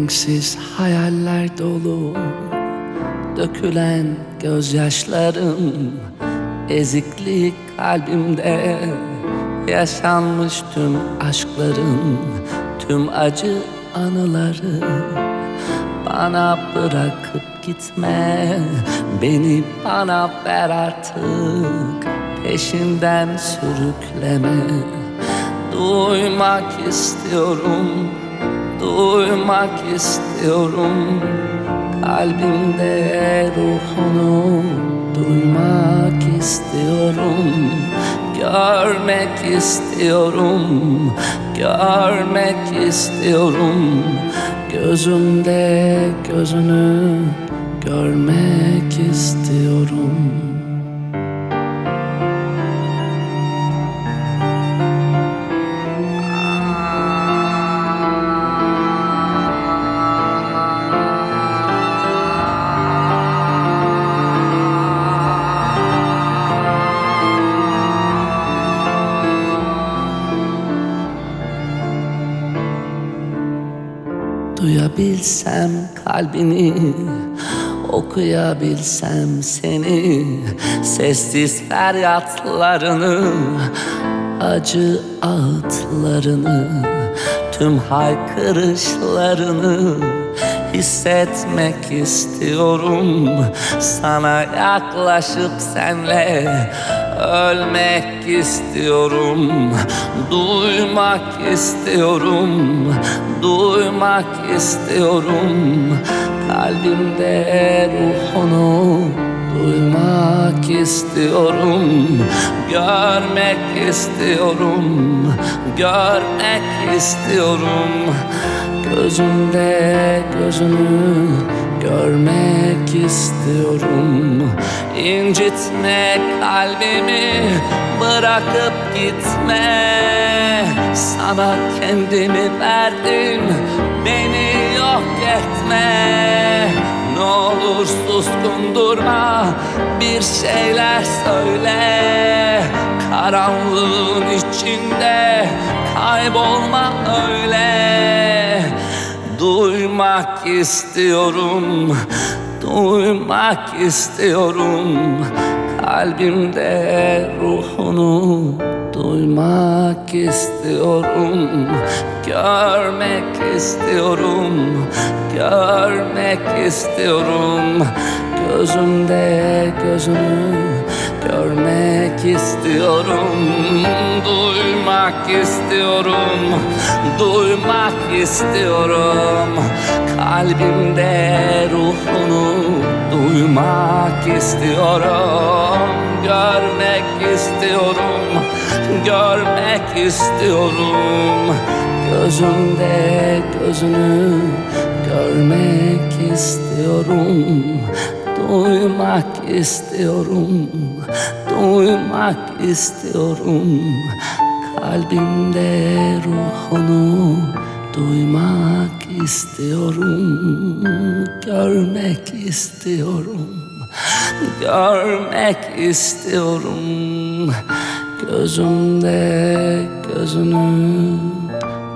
renksiz hayaller dolu, dökülen gözyaşlarım, eziklik kalbimde. Yaşanmış tüm aşkların, tüm acı anıları. Bana bırakıp gitme, beni bana ver artık. Peşinden sürükleme. Duymak istiyorum, duymak istiyorum. Kalbimde ruhunu duymak istiyorum. Görmek istiyorum, görmek istiyorum. Gözümde gözünü görmek istiyorum. Duyabilsem kalbini, okuyabilsem seni, sessiz feryatlarını, acı ağıtlarını, tüm haykırışlarını hissetmek istiyorum. Sana yaklaşıp senle ölmek istiyorum. Duymak istiyorum, duymak istiyorum. Kalbimde ruhunu duymak istiyorum. Görmek istiyorum, görmek istiyorum. Gözümde gözünü görmek istiyorum. İncitme kalbimi, bırakıp gitme. Sana kendimi verdim, beni yok etme. Ne olur suskun durma, bir şeyler söyle. Karanlığın içinde kaybolma öyle. Duymak istiyorum, duymak istiyorum. Kalbimde ruhunu duymak istiyorum. Görmek istiyorum, görmek istiyorum. Gözümde gözünü görmek istiyorum. Duymak istiyorum, duymak istiyorum. Kalbimde ruhunu duymak istiyorum. Görmek istiyorum, görmek istiyorum. Gözümde gözünü görmek istiyorum. Duymak istiyorum, duymak istiyorum. Kalbimde ruhunu duymak istiyorum. Görmek istiyorum, görmek istiyorum. Gözümde gözünü